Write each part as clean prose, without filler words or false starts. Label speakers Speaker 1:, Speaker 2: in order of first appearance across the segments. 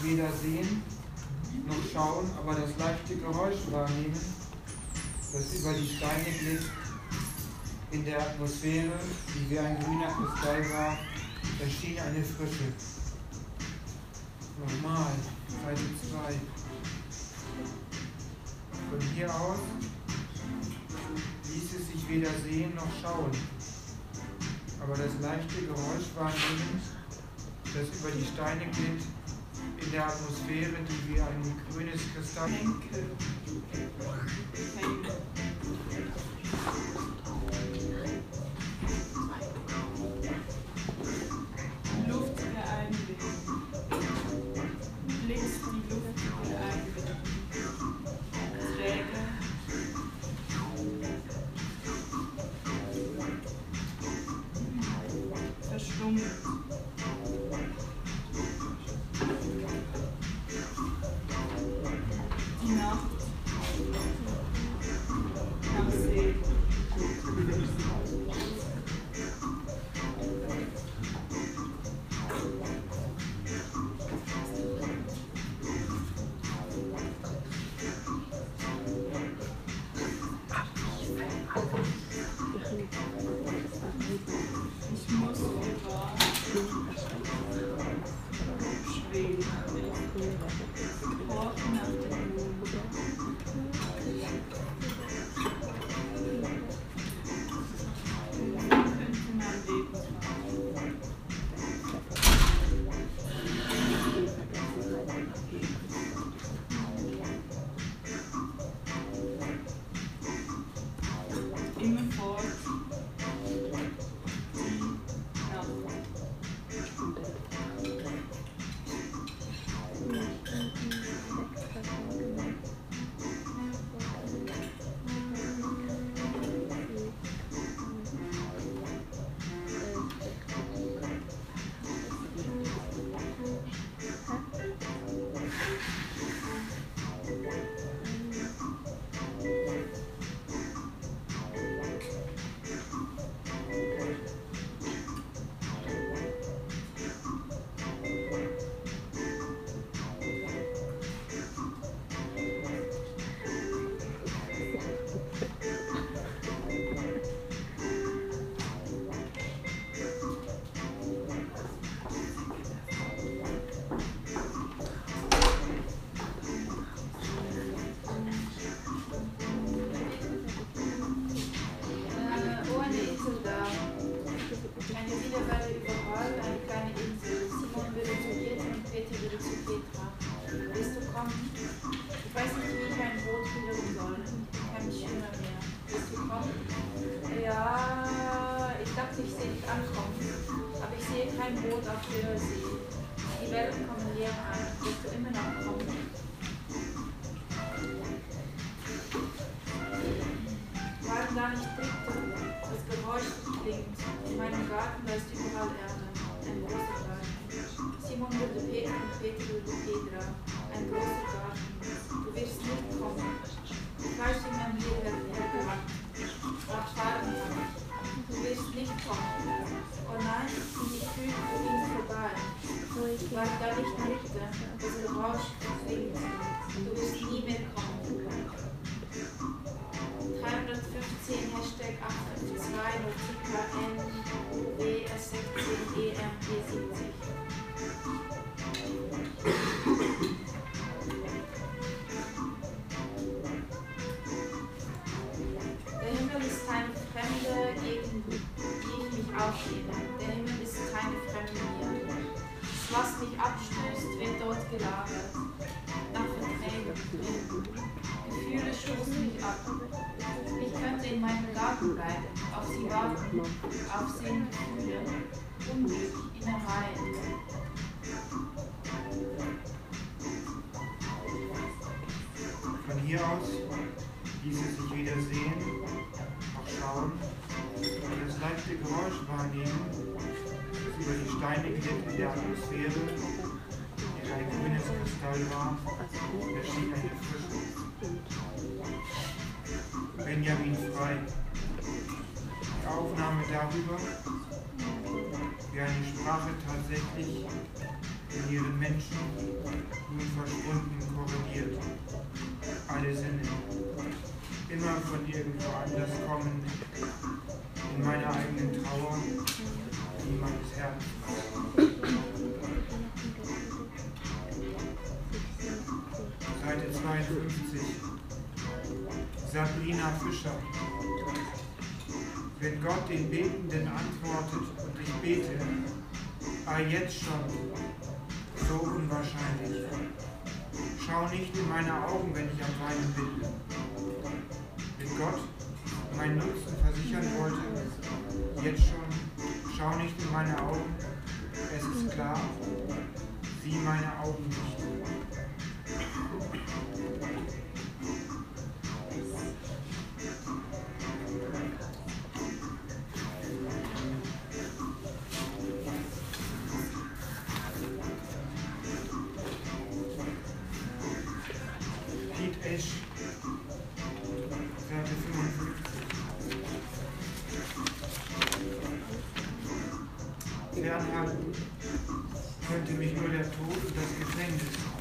Speaker 1: weder sehen noch schauen, aber das leichte Geräusch wahrnehmen, das über die Steine glitt, in der Atmosphäre, die wie ein grüner Kristall war, erschien eine Frische. Nochmal, Seite 2. Von hier aus ließ es sich weder sehen noch schauen, aber das leichte Geräusch wahrnehmen, das über die Steine glitt, in der Atmosphäre, die wie ein grünes Kristall.
Speaker 2: Luft wieder einbinden. Links die Luft wieder einbinden. Träge. Verstummen. Die Nacht. Am See. Ich muss über schweben. Horchen nach dem Mond. Könnte mein Leben fahren. Immerfort. Kein Boot auf der See. Die Wellen kommen leer an. Wirst du immer noch kommen? Waren da nicht Dritte? Das Geräusch klingt. In meinem Garten, da ist überall Erde. Ein großer Garten. Simon würde Peter und Peter würde Petra. Ein großer Garten. Du wirst nicht kommen. Ich weiß, wie man hierher gemacht. Nach Fahren kann. Du wirst nicht kommen. Oh nein, ich fühle, du gehst vorbei. Bleib da nicht Richter, das Geräusch klingt. Du wirst nie mehr kommen. 315 Hashtag 852 Notika NWS16 EMP70. Der Himmel ist eine Fremde, gegen die ich mich aufhebe. Der Himmel ist keine Fremde mir. Was mich abstößt, wird dort gelagert. Nach Verträgen. Gefühle stoßen mich ab. Ich könnte in meinem Garten bleiben, auf sie warten, auf sehende Gefühle, Unglück, Innereien.
Speaker 1: Von hier aus ließ es sich weder sehen noch schauen und das leichte Geräusch wahrnehmen, das über die Steine glitt in der Atmosphäre, die ein grünes Kristall war, erschien eine Frische. Benjamin Frei. Die Aufnahme darüber, wie eine Sprache tatsächlich in ihren Menschen nun verschwunden korreliert. Alle Sinne, immer von irgendwo anders kommen, in meiner eigenen Trauer, die meines Herzens. Seite 52. Sabrina Fischer. Wenn Gott den Betenden antwortet und ich bete, jetzt schon, so unwahrscheinlich. Schau nicht in meine Augen, wenn ich am Weinen bin. Wenn Gott meinen Nutzen versichern wollte, jetzt schon, schau nicht in meine Augen, es ist klar, sieh meine Augen nicht. Seite 55. Fernhalten könnte mich nur der Tod und das Gefängnis.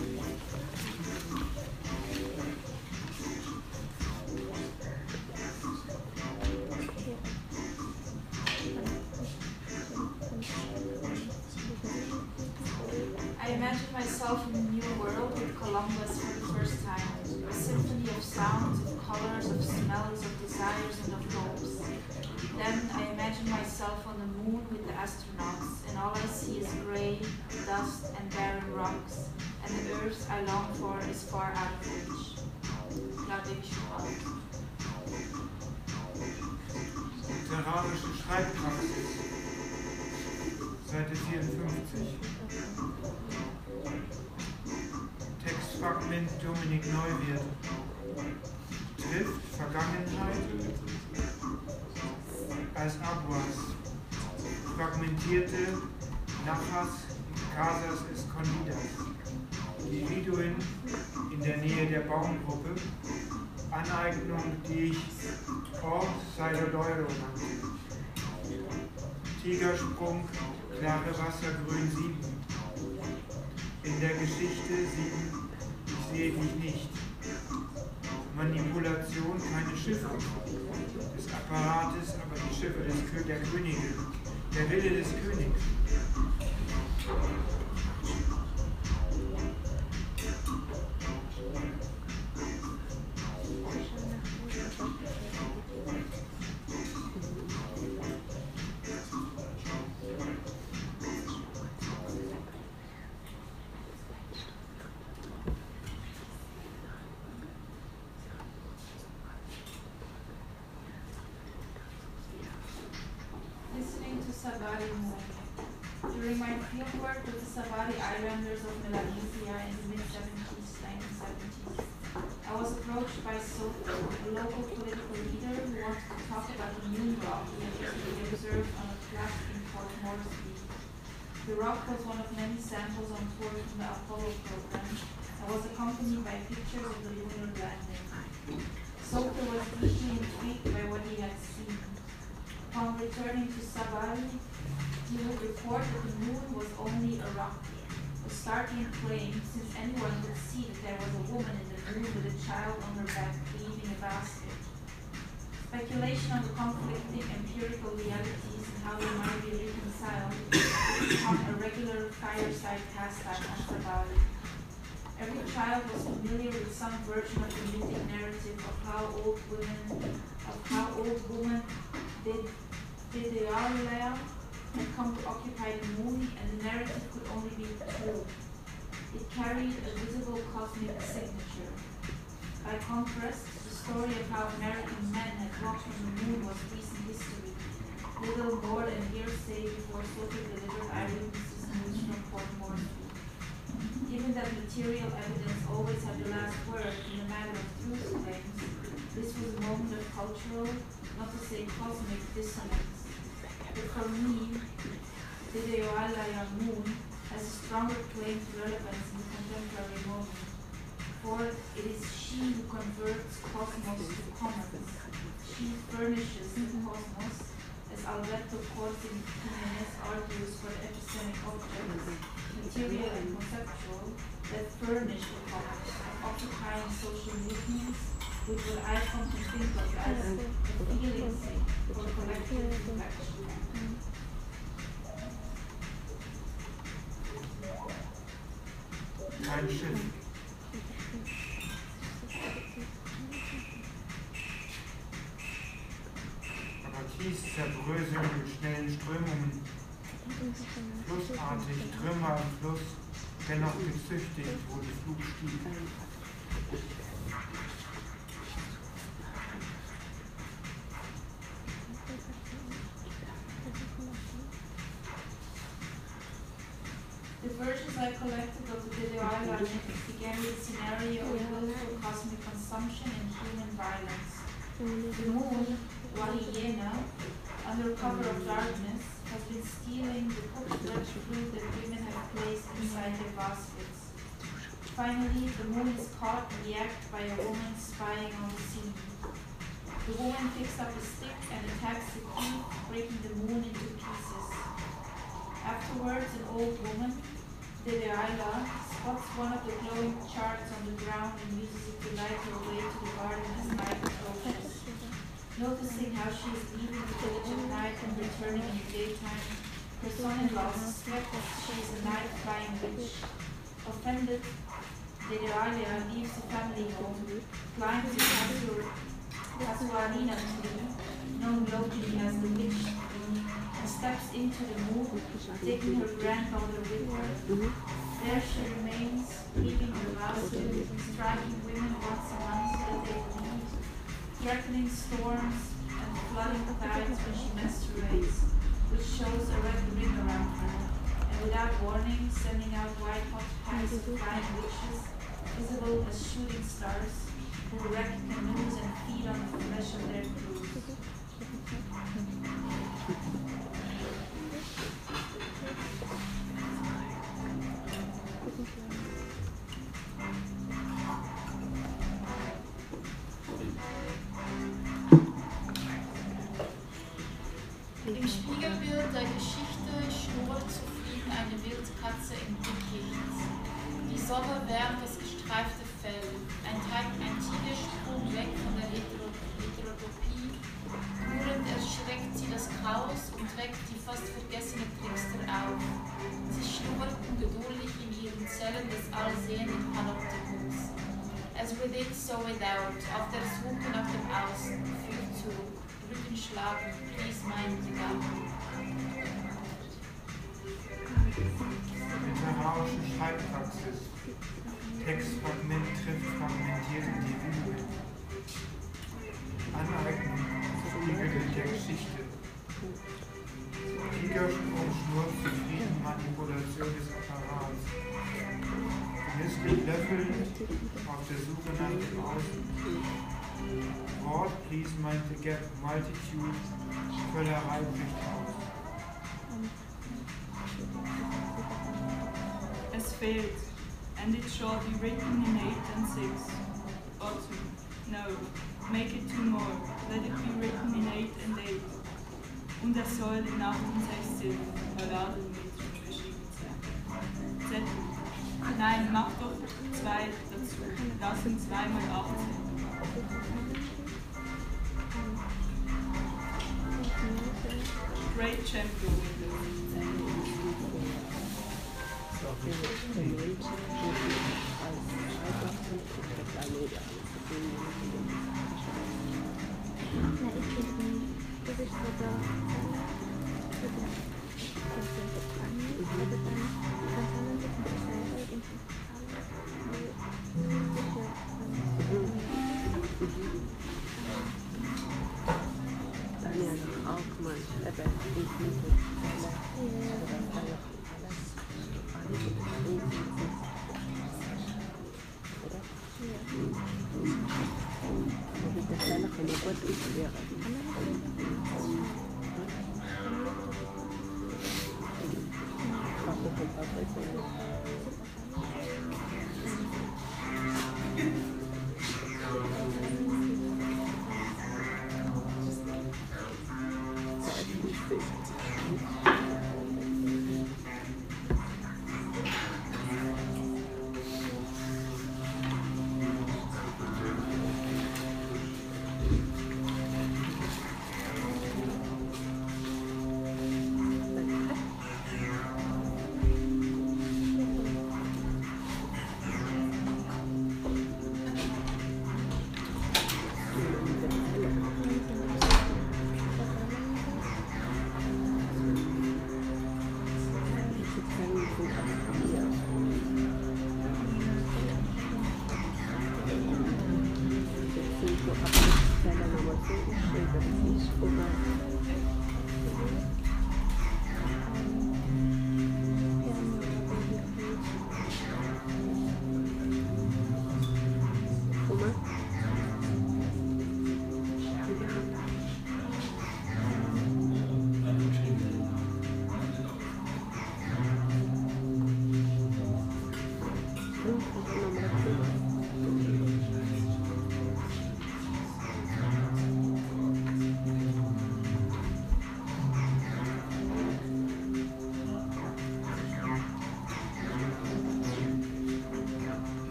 Speaker 2: I imagine myself in a new world with Columbus for the first time, a symphony of sounds, of colors, of smells, of desires, and of hopes. Then I imagine myself on the moon with the astronauts, and all I see is gray, dust, and barren rocks, and the earth I long for is far out of reach. Claude Schwab.
Speaker 1: Literarische Schreibpraxis. Seite 54. Textfragment Dominik Neuwirth. Trifft Vergangenheit als Aguas. Fragmentierte Najas Casas Escondidas. Individuen in der Nähe der Baumgruppe. Aneignung, die ich Hors Salvador nannte. Tigersprung, klare Wasser, grün 7. In der Geschichte 7, ich sehe dich nicht. Manipulation, keine Schiffe des Apparates, aber die Schiffe der Könige. Der Wille des Königs.
Speaker 2: Listening to Sabari Moon. During my fieldwork with the Sabari Islanders of Melanesia in the mid-70s, 1970s, I was approached by Soto, a local political leader who wanted to talk about the moon rock that was to be observed on a track in Port Moresby. The rock was one of many samples on tour from the Apollo program and was accompanied by pictures of the lunar landing. Soto was deeply intrigued by what he had seen. Upon returning to Sabari, he would report that the moon was only a rock, a startling claim since anyone would see that there was a woman in the moon with a child on her back leaving a basket. Speculation on the conflicting empirical realities and how they might be reconciled would become a regular fireside pastime on Sabari. Every child was familiar with some version of the mythic narrative of how old woman Dedeyalea had come to occupy the moon, and the narrative could only be true. It carried a visible cosmic signature. By contrast, the story of how American men had walked on the moon was recent history, little more than hearsay before Soto delivered eyewitnesses news from Port Moresby. Given that material evidence always had the last word in the matter of truth claims, this was a moment of cultural, not to say cosmic, dissonance. But for me, Dedeyalea Moon has a stronger claim to relevance in the contemporary moment. For it is she who converts cosmos to commons. She furnishes the cosmos, as Alberto Corti Jimenez argues for epistemic objects, material and conceptual, that furnish the context of occupying social movements, which what I come to think of as a feeling sake for collective reflection.
Speaker 1: Kein Schiff. Aber Kies zerbröseln mit schnellen Strömungen, flussartig, Trümmer im Fluss, dennoch gezüchtigt, wo die Flut stieg.
Speaker 2: The versions I collected of the video island began with a scenario of willful cosmic consumption and human violence. The moon, Wahiena, under cover of darkness, has been stealing the cooked red fruit that women have placed inside their baskets. Finally, the moon is caught in the act by a woman spying on the scene. The woman picks up a stick and attacks the thief, breaking the moon into pieces. Afterwards, an old woman, Dedeaila, spots one of the glowing shards on the ground and uses it to light her way to the garden as night approaches. Noticing how she is leaving the village at night and returning in the daytime, her son-in-law suspects that she is a night-flying witch. Offended, Dedeaila leaves the family home, climbs the Casuarina tree, known locally as the witch tree, and steps into the moon, taking her granddaughter with her. There she remains, leaving her basket, striking women once a month so that they leave, threatening storms and flooding tides when she menstruates, which shows a red ring around her, and without warning, sending out white-hot packs of flying witches, visible as shooting stars, who wreck canoes and feed on the flesh of their crews.
Speaker 3: Im Spiegelbild der Geschichte schnurrt zufrieden eine Wildkatze im Dickicht. Die Sonne wärmt das gestreifte Fell. Ein Tiger sprung weg von der Heterotopie. Rührend erschreckt sie das Chaos und weckt die fast vergessene Trickster auf. Sie schnurrten geduldig in ihren Zellen des allsehenden Panoptikums. As within, so without, auf der Suche nach dem Außen, führt zurück. Rücken schlagen, please mind the gap.
Speaker 1: Literarische Schreibpraxis. Textfragment trifft fragmentiert in die Lüge. Aneignen, Spiegelbild der Geschichte. Tigersprung, Schnurr, zufrieden, Manipulation des Apparats. Genüsslich löffeln, auf der Suche nach dem Außen. Wort, please mind the gap, multitude, Völlerei bricht aus.
Speaker 4: Es fehlt, and it shall be written in 8 and 6, or 2. No, make it 2 more, let it be written in 8 and 8. Und soll in 8 und 16 Balladen mit verschrieben sein. Zettel. Nein, mach doch 2 dazu, das sind 2 mal 18. Great champion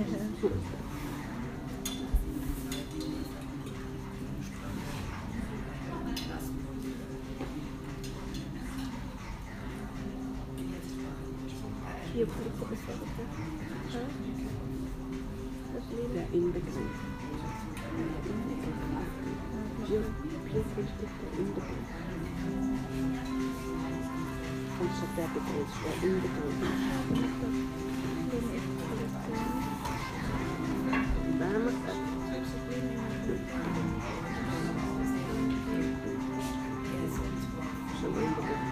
Speaker 5: Hier Polizei ist ja bitte. Das Leben.
Speaker 6: Der Inbegriff. Hier steht der Inbegriff. Und statt der Begriff, der Inbegriff.
Speaker 5: Leben ist Polizei.
Speaker 6: Da haben wir es. Schon Inbegriff.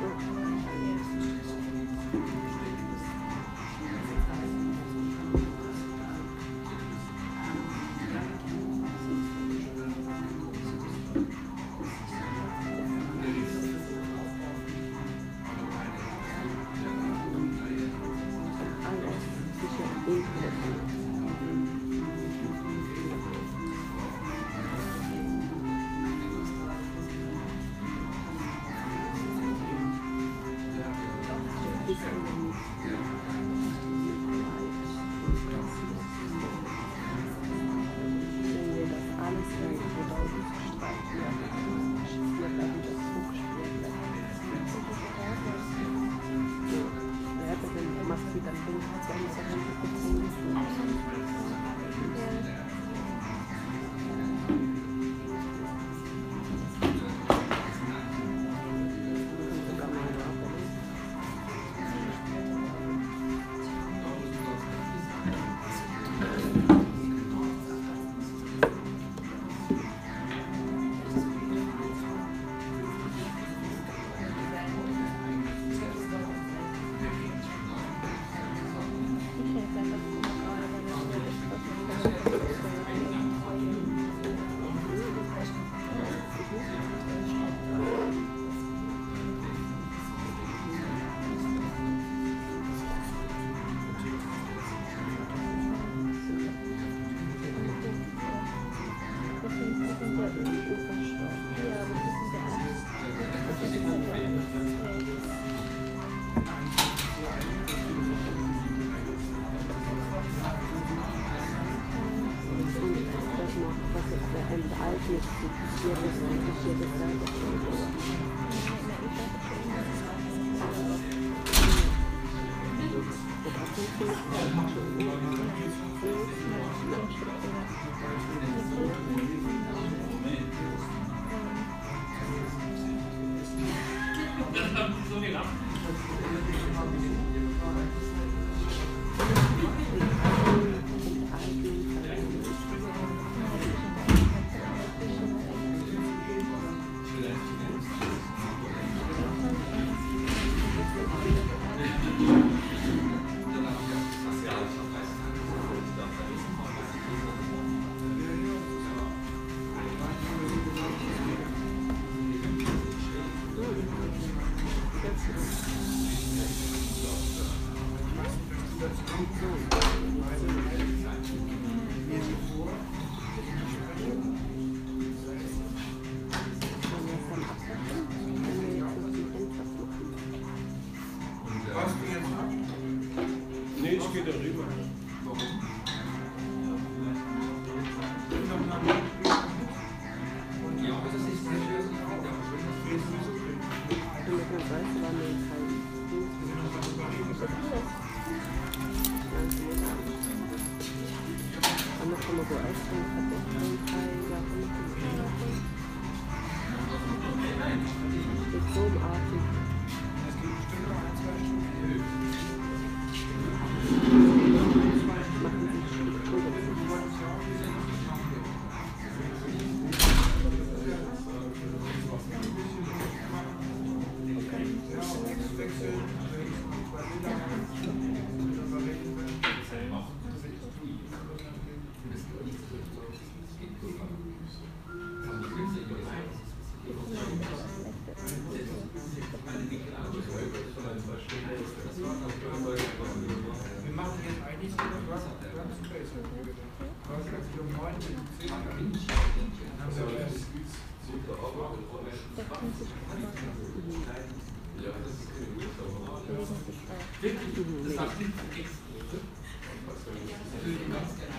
Speaker 7: Nee, ich gehe darüber.
Speaker 1: Wir machen jetzt eigentlich so eine Space.
Speaker 5: Das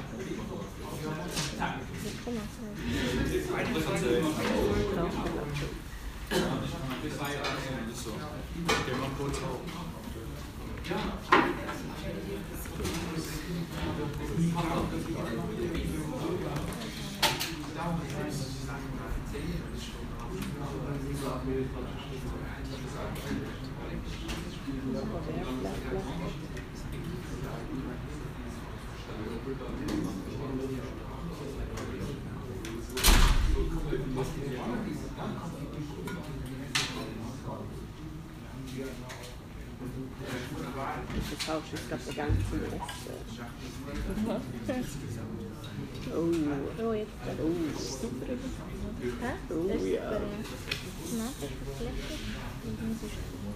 Speaker 6: Du tauschst jetzt gerade den ganzen Rest. Oh,
Speaker 5: Oh, jetzt
Speaker 6: super.
Speaker 5: Hä?
Speaker 6: Oh,
Speaker 5: Das ist
Speaker 6: ja.
Speaker 5: super, ja. Na, das ist lecker. Und dann so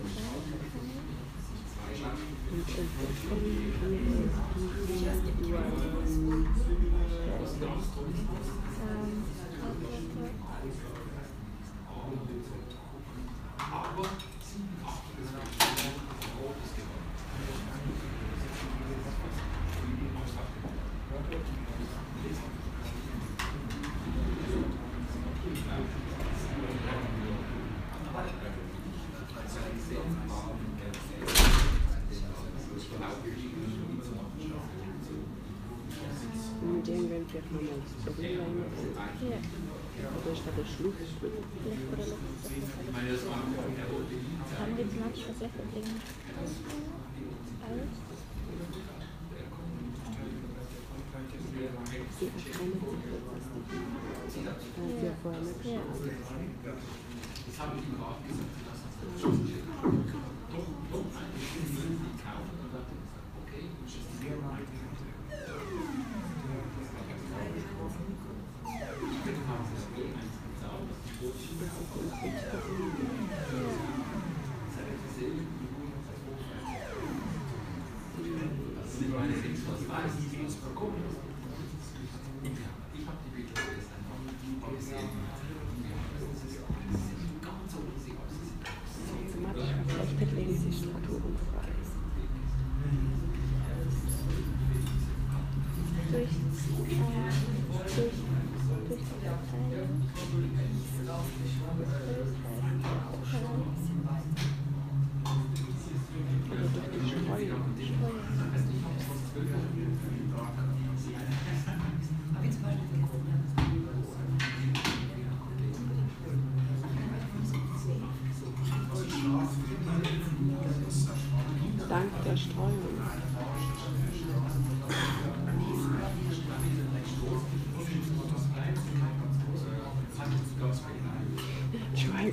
Speaker 6: Und irgendwann vielleicht noch mal das Problem rein.
Speaker 5: Ja,
Speaker 6: Oder ist da der Schluss?
Speaker 5: vielleicht oder Luft. Haben wir jetzt Matsch was lecker bringen? Alles?
Speaker 6: Sie erkennen sich jetzt, was die ja vorher nicht
Speaker 5: Ja.
Speaker 6: automatisch verflechtet, legen sie strukturenfrei.
Speaker 5: Durch die Abteilung.
Speaker 6: Oder durch die Streuung. Dank der Streuung. Schweig.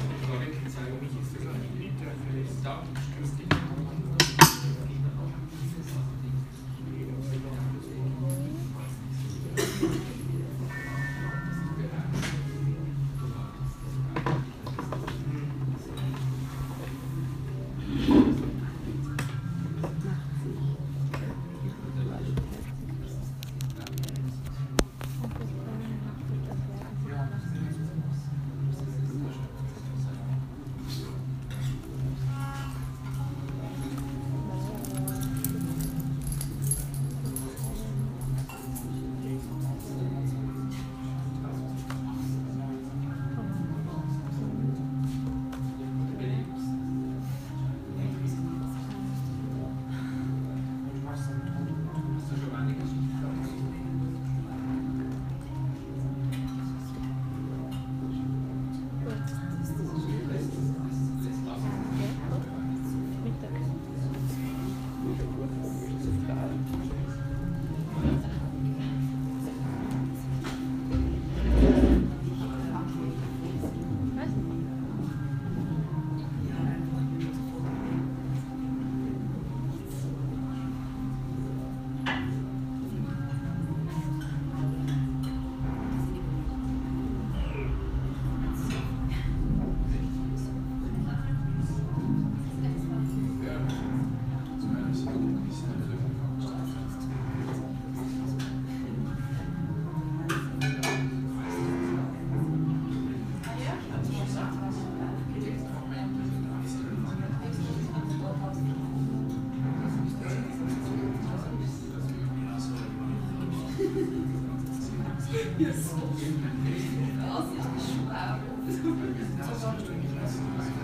Speaker 2: Yes.